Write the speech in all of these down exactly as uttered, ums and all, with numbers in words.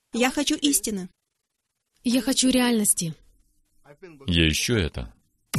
Я хочу истины. Я хочу реальности. Я ищу это.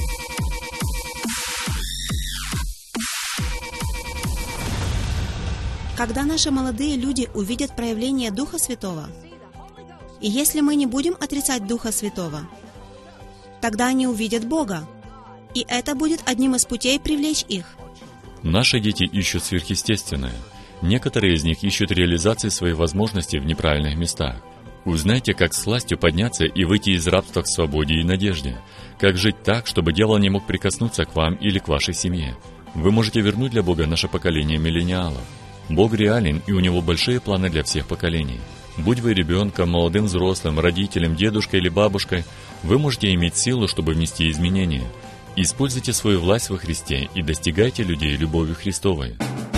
Когда наши молодые люди увидят проявление Духа Святого, и если мы не будем отрицать Духа Святого, тогда они увидят Бога, и это будет одним из путей привлечь их. Наши дети ищут сверхъестественное. Некоторые из них ищут реализации своих возможностей в неправильных местах. Узнайте, как с властью подняться и выйти из рабства к свободе и надежде. Как жить так, чтобы дьявол не мог прикоснуться к вам или к вашей семье. Вы можете вернуть для Бога наше поколение миллениалов. Бог реален, и у Него большие планы для всех поколений. Будь вы ребенком, молодым взрослым, родителем, дедушкой или бабушкой, вы можете иметь силу, чтобы внести изменения. Используйте свою власть во Христе и достигайте людей любовью Христовой.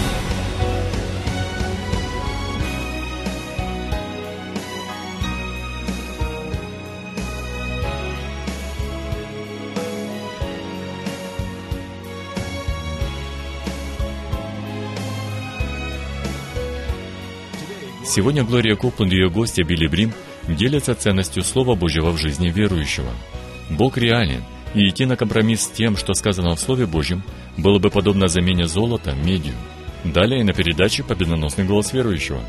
Сегодня Глория Копланд и ее гостья Билли Брим делятся ценностью Слова Божьего в жизни верующего. Бог реален, и идти на компромисс с тем, что сказано в Слове Божьем, было бы подобно замене золота медью. Далее на передаче «Победоносный голос верующего».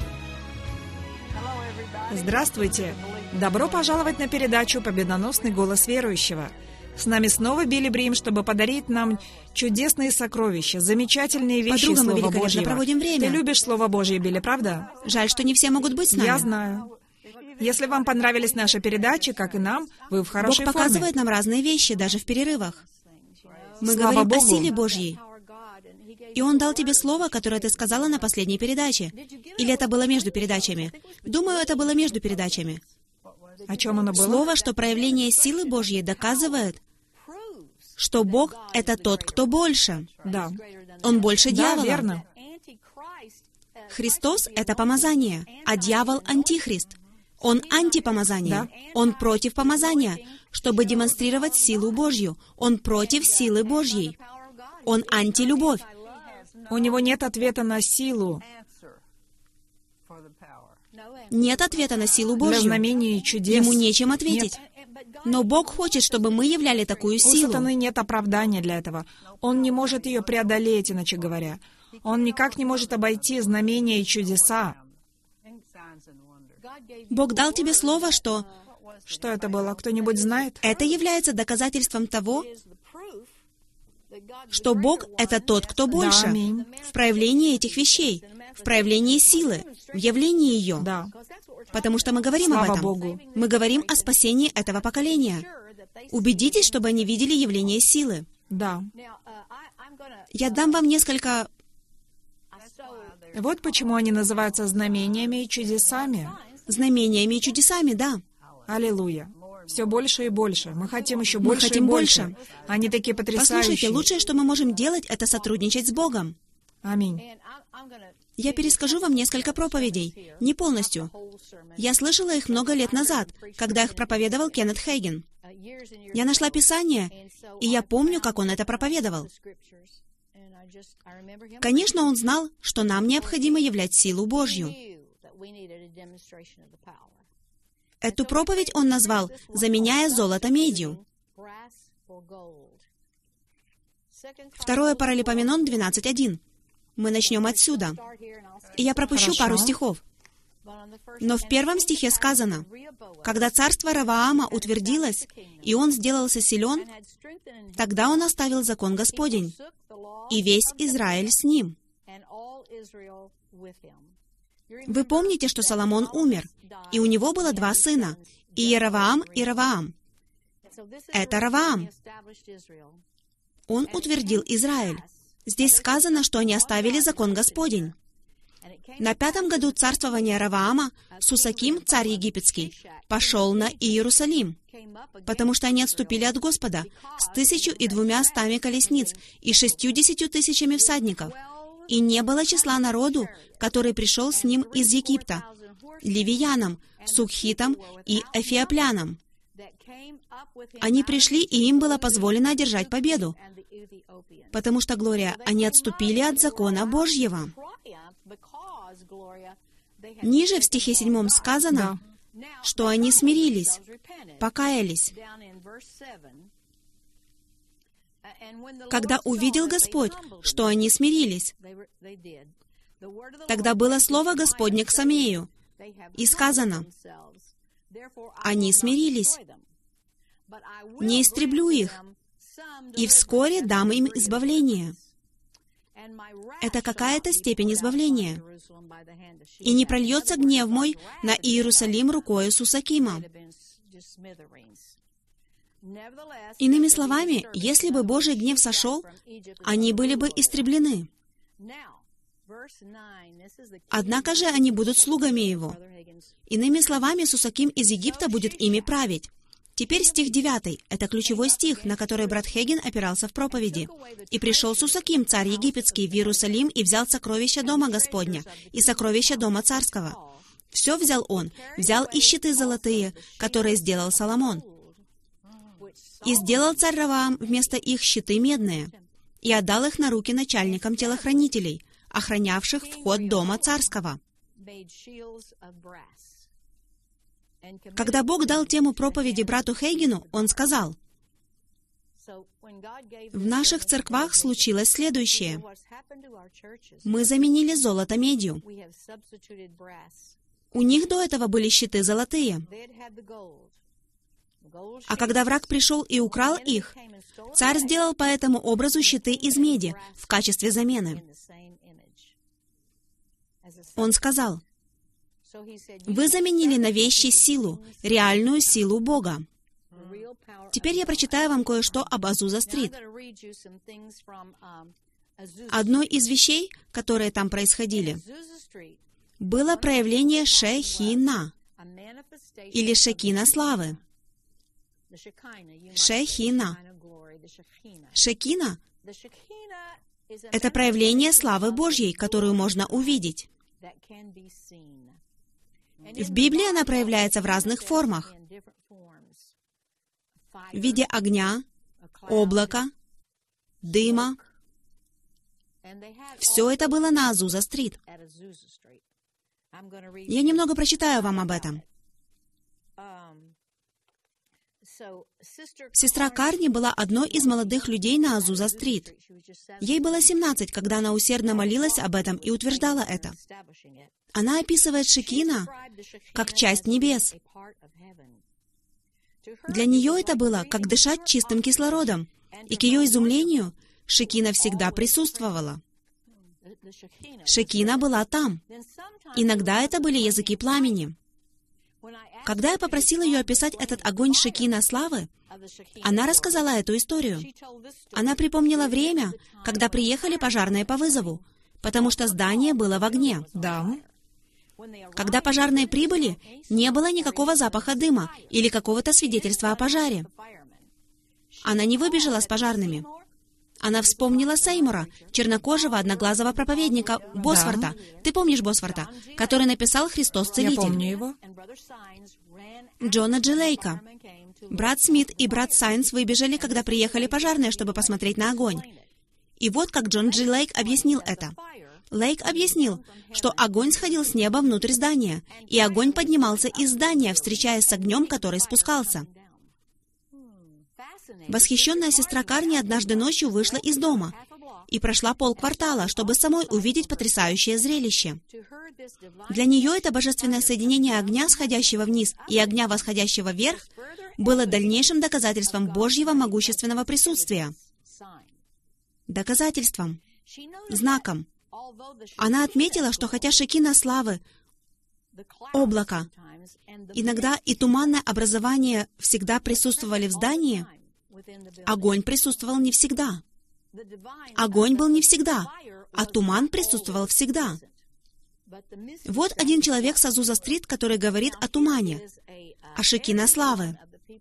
Здравствуйте! Добро пожаловать на передачу «Победоносный голос верующего». С нами снова Билли Брим, чтобы подарить нам чудесные сокровища, замечательные вещи Подруга, мы Слова великолепно Божьего. проводим время. Ты любишь Слово Божье, Билли, правда? Жаль, что не все могут быть с нами. Я знаю. Если вам понравились наши передачи, как и нам, вы в хорошей Бог форме. показывает нам разные вещи, даже в перерывах. Мы Слава говорим Богу. о силе Божьей. И Он дал тебе слово, которое ты сказала на последней передаче. Или это было между передачами? Думаю, это было между передачами. О чем оно было? Слово, что проявление силы Божьей доказывает, что Бог — это тот, кто больше. Да. Он больше Да, дьявола. верно. Христос — это помазание, а дьявол — антихрист. Он антипомазание. Да. Он против помазания, чтобы демонстрировать силу Божью. Он против силы Божьей. Он антилюбовь. У него нет ответа на силу, Нет ответа на силу для Божью. знамений и чудес. Ему нечем ответить. Нет. Но Бог хочет, чтобы мы являли такую У силу. сатаны нет оправдания для этого. Он не может ее преодолеть, иначе говоря. Он никак не может обойти знамения и чудеса. Бог дал тебе слово, что Что это было? Кто-нибудь знает? это является доказательством того, что Бог — это тот, кто больше. Да, аминь. В проявлении этих вещей, в проявлении силы, в явлении ее. Да. Потому что мы говорим Слава об этом. Богу. Мы говорим о спасении этого поколения. Убедитесь, чтобы они видели явление силы. Да. Я дам вам несколько... Вот почему они называются знамениями и чудесами. знамениями и чудесами, да. Аллилуйя. Все больше и больше. Мы хотим еще Мы больше хотим и больше. больше. Они такие потрясающие. Послушайте, лучшее, что мы можем делать, это сотрудничать с Богом. Аминь. Я перескажу вам несколько проповедей. Не полностью. Я слышала их много лет назад, когда их проповедовал Кеннет Хейген. Я нашла Писание, и я помню, как он это проповедовал. Конечно, он знал, что нам необходимо являть силу Божью. Эту проповедь он назвал «Заменяя золото медью». Второе Паралипоменон двенадцать один. Мы начнем отсюда. И я пропущу Хорошо. пару стихов. Но в первом стихе сказано: «Когда царство Ровоама утвердилось, и он сделался силен, тогда он оставил закон Господень, и весь Израиль с ним». Вы помните, что Соломон умер, и у него было два сына, Иеровоам и Ровоам. Это Ровоам. Он утвердил Израиль. Здесь сказано, что они оставили закон Господень. На пятом году царствования Ровоама Сусаким, царь египетский, пошел на Иерусалим, потому что они отступили от Господа с тысячу и двумя стами колесниц и шестьюдесятью тысячами всадников. И не было числа народу, который пришел с ним из Египта, ливиянам, сукхитам и эфиоплянам. Они пришли, и им было позволено одержать победу, потому что, Глория, они отступили от закона Божьего. Ниже в стихе седьмом сказано, Да. что они смирились, покаялись. Когда увидел Господь, что они смирились, тогда было слово Господне к Самею, и сказано: «Они смирились, не истреблю их, и вскоре дам им избавление». Это какая-то степень избавления. «И не прольется гнев мой на Иерусалим рукою Сусакима». Иными словами, если бы Божий гнев сошел, они были бы истреблены. Однако же они будут слугами Его. Иными словами, Сусаким из Египта будет ими править. Теперь стих девятый. Это ключевой стих, на который брат Хейген опирался в проповеди. «И пришел Сусаким, царь египетский, в Иерусалим, и взял сокровища дома Господня и сокровища дома царского». Все взял он, взял и щиты золотые, которые сделал Соломон. «И сделал царь Раваам вместо их щиты медные, и отдал их на руки начальникам телохранителей, охранявших вход дома царского». Когда Бог дал тему проповеди брату Хейгену, он сказал: «В наших церквах случилось следующее. Мы заменили золото медью. У них до этого были щиты золотые. А когда враг пришел и украл их, царь сделал по этому образу щиты из меди в качестве замены». Он сказал: «Вы заменили на вещи силу, реальную силу Бога». Теперь я прочитаю вам кое-что об Азуза-стрит. Одной из вещей, которые там происходили, было проявление Шехина, или Шекина славы. Шехина. Шекина — это проявление славы Божьей, которую можно увидеть. В Библии она проявляется в разных формах. В виде огня, облака, дыма. Все это было на Азуза-стрит. Я немного прочитаю вам об этом. Сестра Карни была одной из молодых людей на Азуза-стрит. Ей было семнадцать, когда она усердно молилась об этом и утверждала это. Она описывает Шекина как часть небес. Для нее это было как дышать чистым кислородом, и к ее изумлению Шекина всегда присутствовала. Шекина была там. Иногда это были языки пламени. Когда я попросила ее описать этот огонь Шекина славы, она рассказала эту историю. Она припомнила время, когда приехали пожарные по вызову, потому что здание было в огне. Да. Когда пожарные прибыли, не было никакого запаха дыма или какого-то свидетельства о пожаре. Она не выбежала с пожарными. Она вспомнила Сеймура, чернокожего одноглазого проповедника Босфорта. Да. Ты помнишь Босфорта, который написал «Христос Целитель»? Я помню его. Джона Джи Лейка. Брат Смит и брат Сайнс выбежали, когда приехали пожарные, чтобы посмотреть на огонь. И вот как Джон Джи Лейк объяснил это. Лейк объяснил, что огонь сходил с неба внутрь здания, и огонь поднимался из здания, встречаясь с огнем, который спускался. Восхищенная сестра Карни однажды ночью вышла из дома и прошла полквартала, чтобы самой увидеть потрясающее зрелище. Для нее это божественное соединение огня, сходящего вниз, и огня, восходящего вверх, было дальнейшим доказательством Божьего могущественного присутствия. Доказательством, знаком. Она отметила, что хотя Шекина славы, облако, иногда и туманное образование всегда присутствовали в здании, огонь присутствовал не всегда. Огонь был не всегда, а туман присутствовал всегда. Вот один человек с Азуза-стрит, который говорит о тумане, о Шекина славы.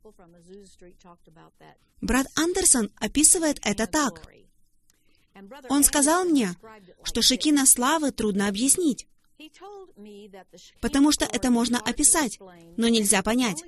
Брат Андерсон описывает это так. Он сказал мне, что Шекина славы трудно объяснить, потому что это можно описать, но нельзя понять.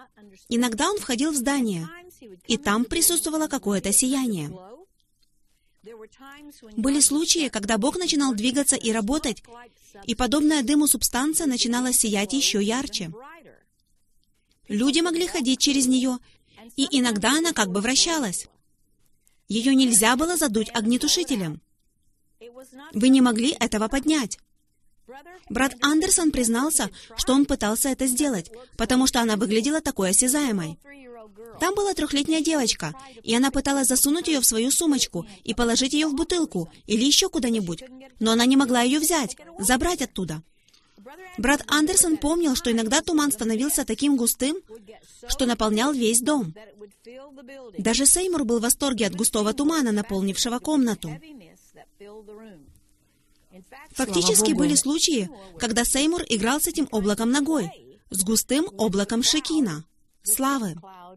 Иногда он входил в здание, и там присутствовало какое-то сияние. Были случаи, когда Бог начинал двигаться и работать, и подобная дыму субстанция начинала сиять еще ярче. Люди могли ходить через нее, и иногда она как бы вращалась. Ее нельзя было задуть огнетушителем. Вы не могли этого поднять. Брат Андерсон признался, что он пытался это сделать, потому что она выглядела такой осязаемой. Там была трехлетняя девочка, и она пыталась засунуть ее в свою сумочку и положить ее в бутылку или еще куда-нибудь, но она не могла ее взять, забрать оттуда. Брат Андерсон помнил, что иногда туман становился таким густым, что наполнял весь дом. Даже Сеймур был в восторге от густого тумана, наполнившего комнату. Фактически были случаи, когда Сеймур играл с этим облаком ногой, с густым облаком шекина, славы.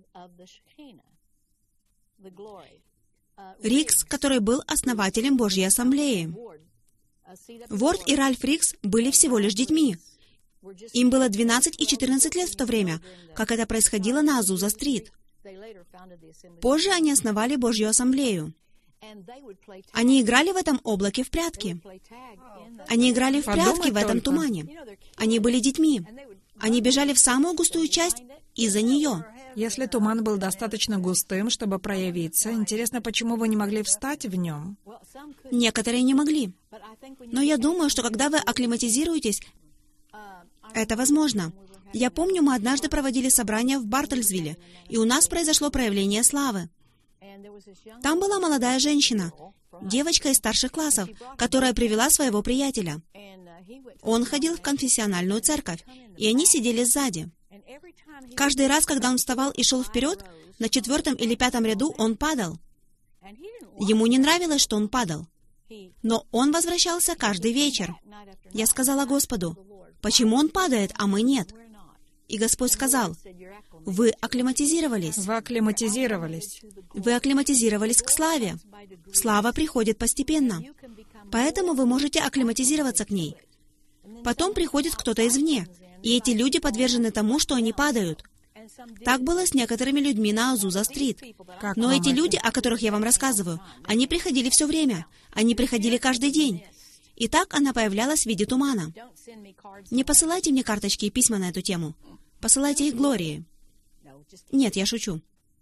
Рикс, который был основателем Божьей Ассамблеи. Ворд и Ральф Рикс были всего лишь детьми. Им было двенадцать и четырнадцать лет в то время, как это происходило на Азуза-стрит. Позже они основали Божью Ассамблею. Они играли в этом облаке в прятки. Они играли в прятки в этом тумане. Они были детьми. Они бежали в самую густую часть из-за нее. Если туман был достаточно густым, чтобы проявиться, интересно, почему вы не могли встать в нем? Некоторые не могли. Но я думаю, что когда вы акклиматизируетесь, это возможно. Я помню, мы однажды проводили собрание в Бартольсвилле, и у нас произошло проявление славы. Там была молодая женщина, девочка из старших классов, которая привела своего приятеля. Он ходил в конфессиональную церковь, и они сидели сзади. Каждый раз, когда он вставал и шел вперед, на четвертом или пятом ряду он падал. Ему не нравилось, что он падал. Но он возвращался каждый вечер. Я сказала Господу, почему он падает, а мы нет? И Господь сказал, вы акклиматизировались. Вы акклиматизировались. Вы акклиматизировались к славе. Слава приходит постепенно. Поэтому вы можете акклиматизироваться к ней. Потом приходит кто-то извне, и эти люди подвержены тому, что они падают. Так было с некоторыми людьми на Азуза-стрит. Но эти люди, о которых я вам рассказываю, они приходили все время. Они приходили каждый день. И так она появлялась в виде тумана. Не посылайте мне карточки и письма на эту тему. Посылайте их Глории. Нет, я шучу.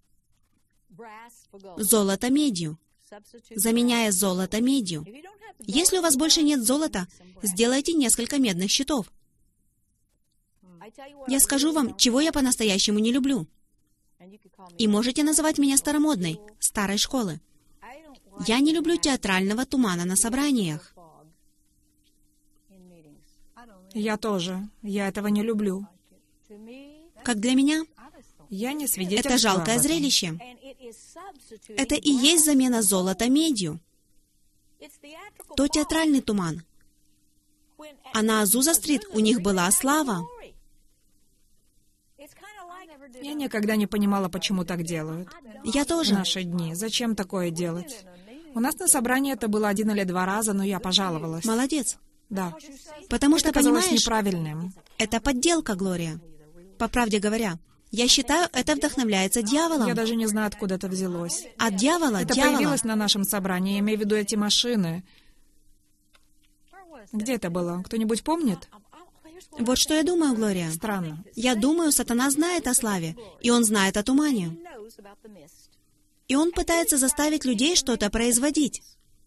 Золото медью. Заменяя золото медью. Если у вас больше нет золота, сделайте несколько медных щитов. Я скажу вам, чего я по-настоящему не люблю. И можете называть меня старомодной, старой школы. Я не люблю театрального тумана на собраниях. Я тоже. Я этого не люблю. Как для меня, Я не свидетельствую это жалкое об этом. зрелище. Это и есть замена золота медью. То театральный туман. А на Азуза-стрит у них была слава. Я никогда не понимала, почему так делают. Я В тоже. наши дни. Зачем такое делать? У нас на собрании это было один или два раза, но я пожаловалась. Молодец. Да. Потому что, Это казалось понимаешь, неправильным. это подделка, Глория. По правде говоря, я считаю, это вдохновляется дьяволом. Я даже не знаю, откуда это взялось. От дьявола, Это дьявола. появилось на нашем собрании, я имею в виду эти машины. Где это было? Кто-нибудь помнит? Вот что я думаю, Глория. Странно. Я думаю, сатана знает о славе, и он знает о тумане. И он пытается заставить людей что-то производить.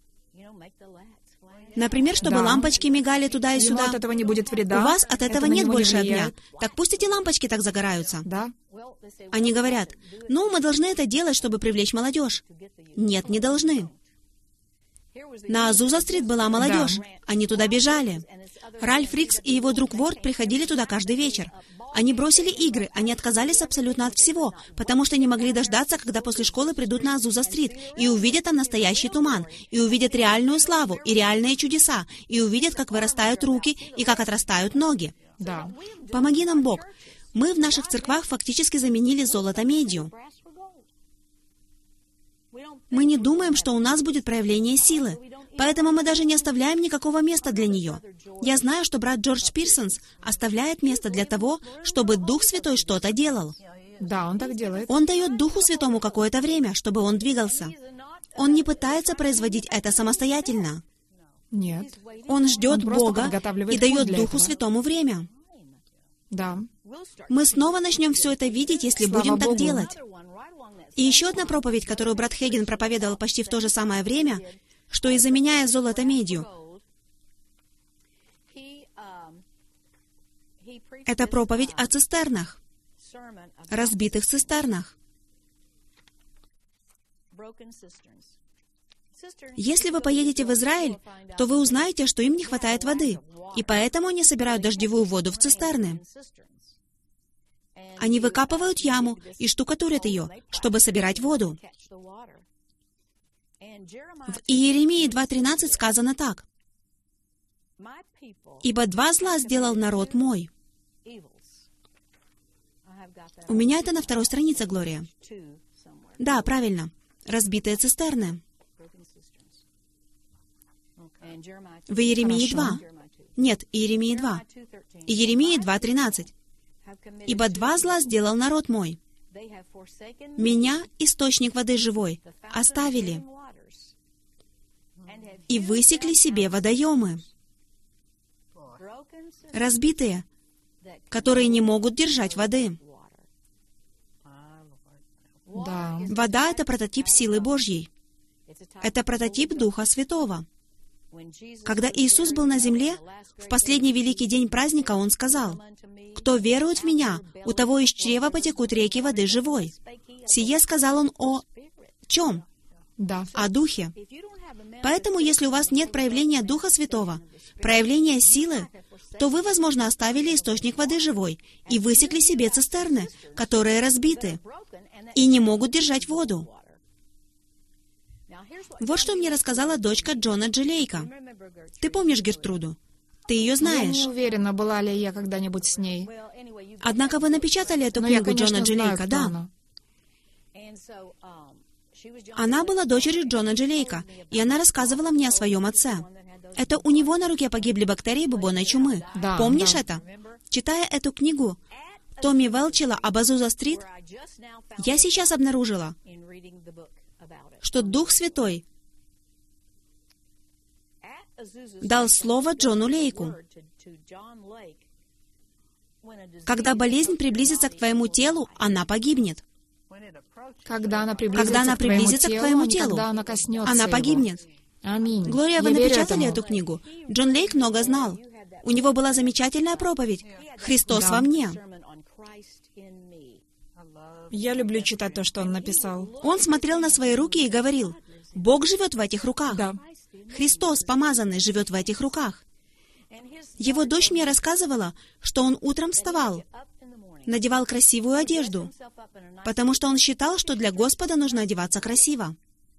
Например, чтобы Да. лампочки мигали туда и Ему сюда. от этого не будет вреда. У вас от Это этого на нет него не больше огня. влияет. Так пусть эти лампочки так загораются. Да. Они говорят, ну, мы должны это делать, чтобы привлечь молодежь. Нет, не должны. На Азуза-стрит была молодежь. Они туда бежали. Ральф Рикс и его друг Ворд приходили туда каждый вечер. Они бросили игры, они отказались абсолютно от всего, потому что не могли дождаться, когда после школы придут на Азуза-стрит и увидят там настоящий туман, и увидят реальную славу, и реальные чудеса, и увидят, как вырастают руки, и как отрастают ноги. Да. Помоги нам, Бог. Мы в наших церквах фактически заменили золото медью. Мы не думаем, что у нас будет проявление силы, поэтому мы даже не оставляем никакого места для нее. Я знаю, что брат Джордж Пирсонс оставляет место для того, чтобы Дух Святой что-то делал. Да, Он так делает. Он дает Духу Святому какое-то время, чтобы он двигался. Он не пытается производить это самостоятельно. Нет. Он ждет Он просто Бога подготавливает и путь дает для Духу этого. Святому время. Да. Мы снова начнем все это видеть, если Слава будем так Богу. делать. И еще одна проповедь, которую брат Хейген проповедовал почти в то же самое время, что и заменяя золото медью. Это проповедь о цистернах, разбитых цистернах. Если вы поедете в Израиль, то вы узнаете, что им не хватает воды, и поэтому они собирают дождевую воду в цистерны. Они выкапывают яму и штукатурят ее, чтобы собирать воду. В Иеремии два тринадцать сказано так: «Ибо два зла сделал народ мой». У меня это на второй странице, Глория. Да, правильно. Разбитые цистерны. В Иеремии два. Нет, Иеремии два. Иеремии два тринадцать. «Ибо два зла сделал народ мой. Меня, источник воды живой, оставили, и высекли себе водоемы, разбитые, которые не могут держать воды». Да. Вода — это прототип силы Божьей. Это прототип Духа Святого. Когда Иисус был на земле, в последний великий день праздника Он сказал: «Кто верует в Меня, у того из чрева потекут реки воды живой». Сие сказал Он о чем? Да. О Духе. Поэтому, если у вас нет проявления Духа Святого, проявления силы, то вы, возможно, оставили источник воды живой и высекли себе цистерны, которые разбиты и не могут держать воду. Вот что мне рассказала дочка Джона Джилейка. Ты помнишь Гертруду? Ты ее Я знаешь. не уверена, была ли я когда-нибудь с ней. Однако вы напечатали эту Но я, книгу конечно, Джона знаю, Джилейка, кто да? она. Она была дочерью Джона Джилейка, и она рассказывала мне о своем отце. Это у него на руке погибли бактерии бубонной чумы. Да, Помнишь да. это? Читая эту книгу Томми Велчела об Азуза-стрит, я сейчас обнаружила, что Дух Святой дал слово Джону Лейку. Когда болезнь приблизится к твоему телу, она погибнет. Когда она приблизится, Когда она к, твоему приблизится к телу, твоему а не телу, когда она коснется она его. погибнет. Аминь. Глория, вы Я верю напечатали этому. эту книгу? Джон Лейк много знал. У него была замечательная проповедь «Христос Да. во мне». Я люблю читать то, что он написал. Он смотрел на свои руки и говорил: «Бог живет в этих руках. Да. Христос, помазанный, живет в этих руках». Его дочь мне рассказывала, что он утром вставал, надевал красивую одежду, потому что он считал, что для Господа нужно одеваться красиво.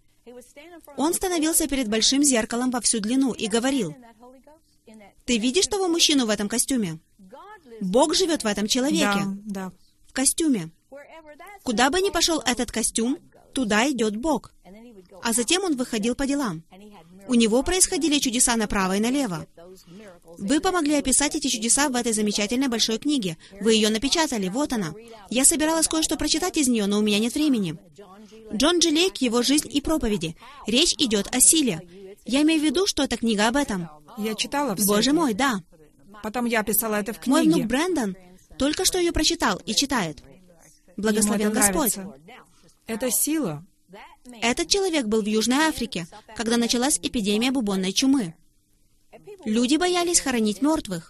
Он становился перед большим зеркалом во всю длину и говорил: «Ты видишь того мужчину в этом костюме? Бог живет в этом человеке, Да, да. в костюме. Куда бы ни пошел этот костюм, туда идет Бог». А затем он выходил по делам. У него происходили чудеса направо и налево. Вы помогли описать эти чудеса в этой замечательной большой книге. Вы ее напечатали, вот она. Я собиралась кое-что прочитать из нее, но у меня нет времени. Джон Джилейк, его жизнь и проповеди. Речь идет о силе. Я имею в виду, что эта книга об этом. Я читала все Боже это. мой, да. Потом я описала это в Мой книге. внук Брэндон только что ее прочитал и читает. Ему Благословен это Господь. нравится. Это сила. Этот человек был в Южной Африке, когда началась эпидемия бубонной чумы. Люди боялись хоронить мертвых.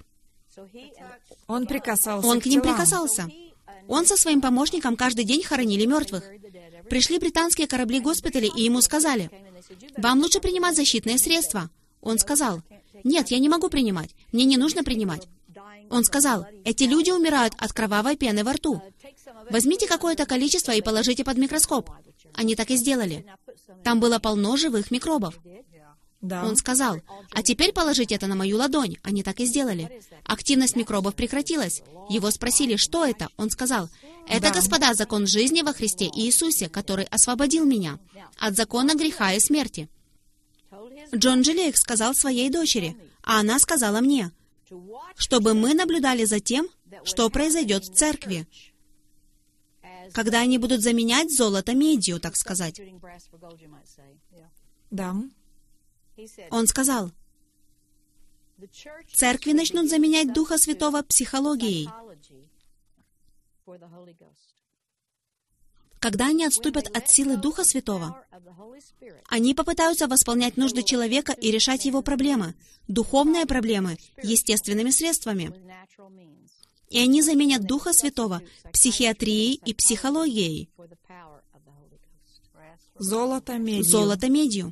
Он прикасался Он к к ним телам. прикасался. Он со своим помощником каждый день хоронили мертвых. Пришли британские корабли-госпитали, и ему сказали: «Вам лучше принимать защитные средства». Он сказал: «Нет, я не могу принимать. Мне не нужно принимать». Он сказал: «Эти люди умирают от кровавой пены во рту. Возьмите какое-то количество и положите под микроскоп». Они так и сделали. Там было полно живых микробов. Да. Он сказал: «А теперь положите это на мою ладонь». Они так и сделали. Активность микробов прекратилась. Его спросили, что это. Он сказал: «Это, Да. господа, закон жизни во Христе Иисусе, который освободил меня от закона греха и смерти». Джон Джилейк сказал своей дочери, а она сказала мне, чтобы мы наблюдали за тем, что произойдет в церкви. когда они будут заменять золото медью, так сказать. Да. Он сказал, церкви начнут заменять Духа Святого психологией. Когда они отступят от силы Духа Святого, они попытаются восполнять нужды человека и решать его проблемы, духовные проблемы, естественными средствами. И они заменят Духа Святого психиатрией и психологией. Золото медью. Золото медью.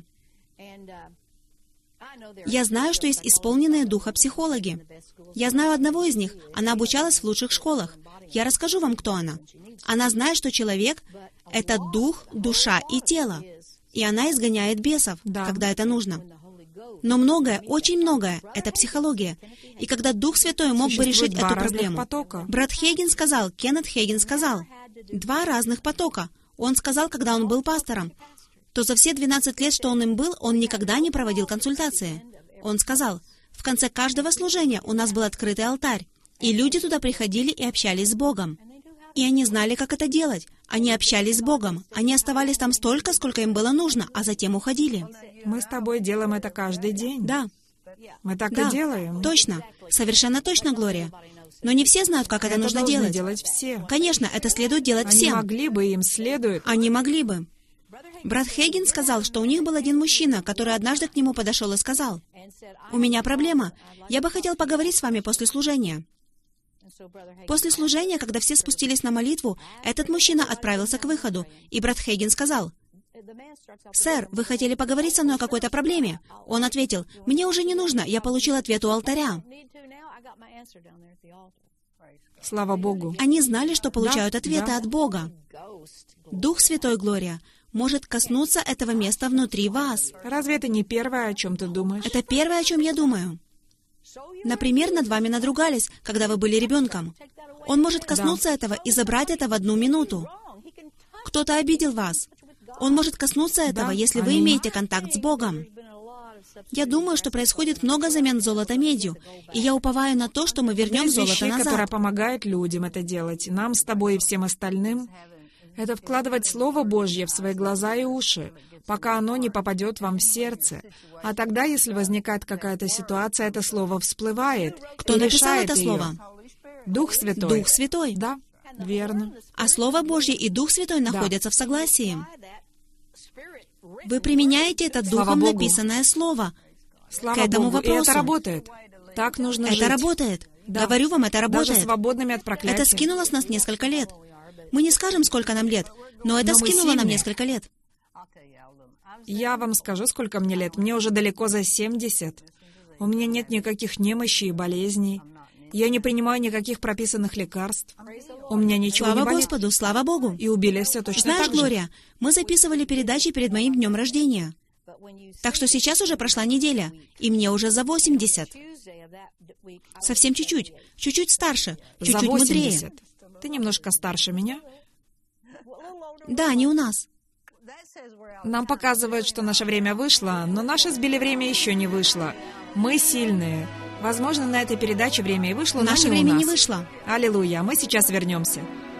Я знаю, что есть исполненные Духа психологи. Я знаю одного из них. Она обучалась в лучших школах. Я расскажу вам, кто она. Она знает, что человек — это дух, душа и тело. И она изгоняет бесов, Да. когда это нужно. Но многое, очень многое — это психология. И когда Дух Святой мог бы Существует решить два эту разных проблему. потока. Брат Хейген сказал, Кеннет Хейген сказал, два разных потока. Он сказал, когда он был пастором, то за все двенадцать лет, что он им был, он никогда не проводил консультации. Он сказал, в конце каждого служения у нас был открытый алтарь, и люди туда приходили и общались с Богом. И они знали, как это делать. Они общались с Богом. Они оставались там столько, сколько им было нужно, а затем уходили. Мы с тобой делаем это каждый день. Да, Мы так да, и делаем. точно, совершенно точно, Глория. Но не все знают, как это, Это нужно должны делать. делать все. Конечно, это следует делать Они всем. могли бы, им следует. Они могли бы. Брат Хейген сказал, что у них был один мужчина, который однажды к нему подошел и сказал, «У меня проблема. Я бы хотел поговорить с вами после служения». После служения, когда все спустились на молитву, этот мужчина отправился к выходу, и брат Хейген сказал, «Сэр, вы хотели поговорить со мной о какой-то проблеме?» Он ответил, «Мне уже не нужно, я получил ответ у алтаря». Слава Богу. Они знали, что получают Да, ответы да. от Бога. Дух Святой, Глория, может коснуться этого места внутри вас. Разве это не первое, о чем ты думаешь? Это первое, о чем я думаю. Например, над вами надругались, когда вы были ребенком. Он может коснуться этого и забрать это в одну минуту. Кто-то обидел вас. Он может коснуться этого, Да, если вы аминь. имеете контакт с Богом. Я думаю, что происходит много замен золота медью, и я уповаю на то, что мы вернем Есть золото вещей, которые назад. помогают людям это делать. Нам с тобой и всем остальным. Это вкладывать Слово Божье в свои глаза и уши, пока оно не попадет вам в сердце. А тогда, если возникает какая-то ситуация, это Слово всплывает Кто и написал решает это ее. слово? Дух Святой. Дух Святой. Да, верно. А Слово Божье и Дух Святой находятся в согласии. Вы применяете это Слава духом Богу. написанное Слово. Слава К этому Богу. И вопросу. это работает. Так нужно жить. Это работает. Да. Говорю вам, это Даже работает. свободными от проклятия. Это скинуло с нас несколько лет. Мы не скажем, сколько нам лет, но это Но мы скинуло нам сильные. несколько лет. Я вам скажу, сколько мне лет. Мне уже далеко за семьдесят. У меня нет никаких немощей и болезней. Я не принимаю никаких прописанных лекарств. У меня ничего Слава не болит. Господу, слава Богу. И убили все точно Знаешь, так же. Глория, мы записывали передачи перед моим днем рождения. Так что сейчас уже прошла неделя, и мне уже за восемьдесят. Совсем чуть-чуть. Чуть-чуть старше, За чуть-чуть мудрее. восемьдесят. Ты немножко старше меня. Да, не у нас. Нам показывают, что наше время вышло, но наше с Билли время еще не вышло. Мы сильные. Возможно, на этой передаче время и вышло, но Наше не время у нас. не вышло. Аллилуйя. Мы сейчас вернемся.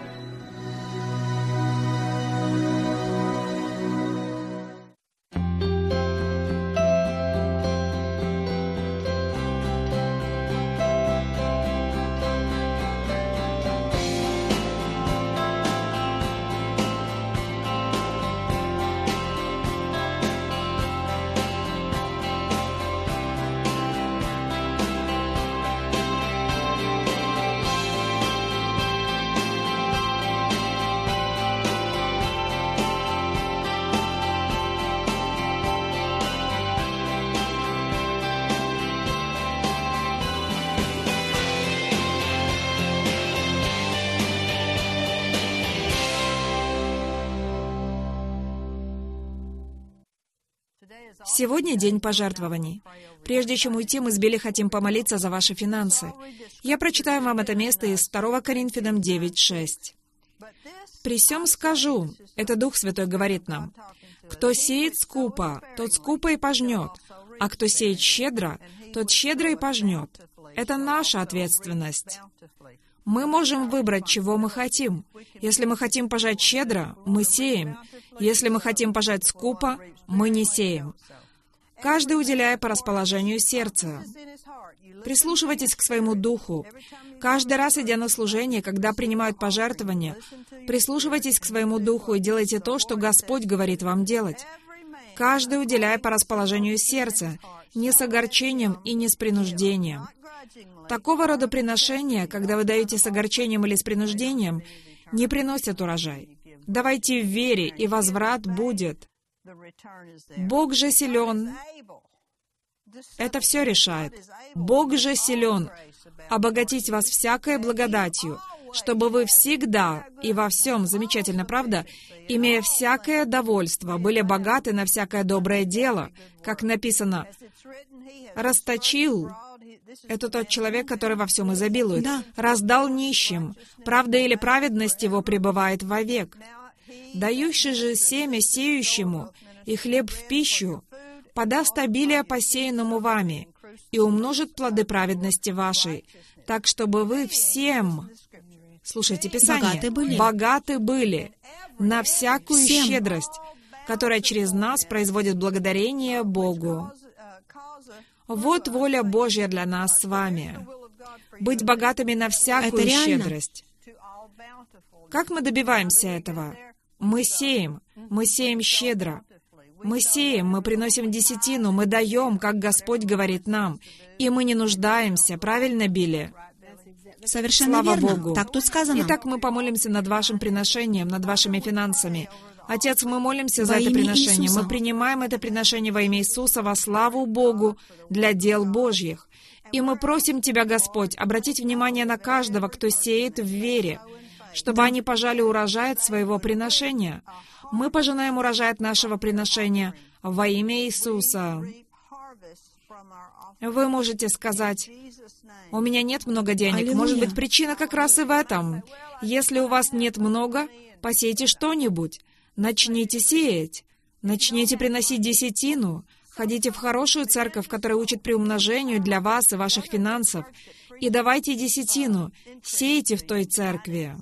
Сегодня день пожертвований. Прежде чем уйти, мы с Билли хотим помолиться за ваши финансы. Я прочитаю вам это место из второго Коринфянам девять шесть. «При сем скажу, это Дух Святой говорит нам, кто сеет скупо, тот скупо и пожнет, а кто сеет щедро, тот щедро и пожнет». Это наша ответственность. Мы можем выбрать, чего мы хотим. Если мы хотим пожать щедро, мы сеем. Если мы хотим пожать скупо, мы не сеем. Каждый уделяя по расположению сердца. Прислушивайтесь к своему духу. Каждый раз, идя на служение, когда принимают пожертвования, прислушивайтесь к своему духу и делайте то, что Господь говорит вам делать. Каждый уделяя по расположению сердца, не с огорчением и не с принуждением. Такого рода приношения, когда вы даете с огорчением или с принуждением, не приносят урожай. Давайте в вере, и возврат будет. Бог же силен. Это все решает. Бог же силен обогатить вас всякой благодатью, чтобы вы всегда и во всем, замечательно, правда, имея всякое довольство, были богаты на всякое доброе дело, как написано, расточил. Это тот человек, который во всем изобилует. Да. Раздал нищим. Правда или праведность его пребывает вовек. Дающий же семя сеющему и хлеб в пищу, подаст обилие посеянному вами и умножит плоды праведности вашей, так чтобы вы всем, слушайте Писание, Богаты были. богаты были на всякую Всем. щедрость, которая через нас производит благодарение Богу. Вот воля Божья для нас с вами. Быть богатыми на всякую Это реально. щедрость. Как мы добиваемся этого? Мы сеем. Мы сеем щедро. Мы сеем, мы приносим десятину, мы даем, как Господь говорит нам. И мы не нуждаемся. Правильно, Билли? Совершенно Слава верно. Богу. Так тут сказано. Итак, мы помолимся над вашим приношением, над вашими финансами. Отец, мы молимся за Во это имя приношение. Иисуса. Мы принимаем это приношение во имя Иисуса во славу Богу для дел Божьих. И мы просим Тебя, Господь, обратить внимание на каждого, кто сеет в вере, чтобы они пожали урожай от своего приношения. Мы пожинаем урожай от нашего приношения во имя Иисуса. Вы можете сказать, «У меня нет много денег». Аллилуйя. Может быть, причина как раз и в этом. Если у вас нет много, посейте что-нибудь. Начните сеять. Начните приносить десятину. Ходите в хорошую церковь, которая учит приумножению для вас и ваших финансов. И давайте десятину. Сейте в той церкви.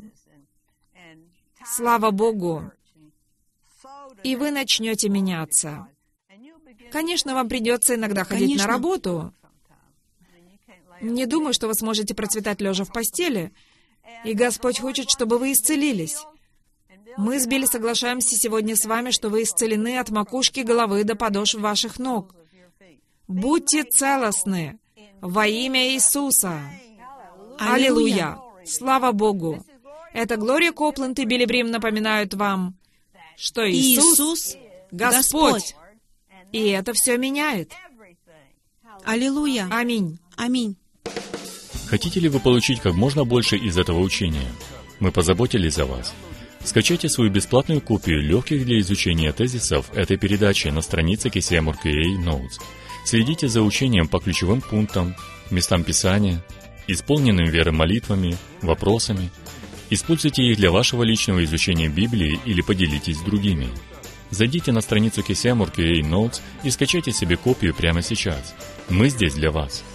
Слава Богу. И вы начнете меняться. Конечно, вам придется иногда ходить Конечно. на работу. Не думаю, что вы сможете процветать лежа в постели. И Господь хочет, чтобы вы исцелились. Мы с Билли соглашаемся сегодня с вами, что вы исцелены от макушки головы до подошв ваших ног. Будьте целостны во имя Иисуса. Аллилуйя! Слава Богу! Это Глория Копленд и Билли Брим напоминают вам, что Иисус, Иисус Господь. Господь. И это все меняет. Аллилуйя. Аминь. Аминь. Хотите ли вы получить как можно больше из этого учения? Мы позаботились о вас. Скачайте свою бесплатную копию легких для изучения тезисов этой передачи на странице кей си эм ар кью эй Notes. Следите за учением по ключевым пунктам, местам Писания, исполненным веры молитвами, вопросами. Используйте их для вашего личного изучения Библии или поделитесь с другими. Зайдите на страницу кей си эм ар кью эй Notes и скачайте себе копию прямо сейчас. Мы здесь для вас.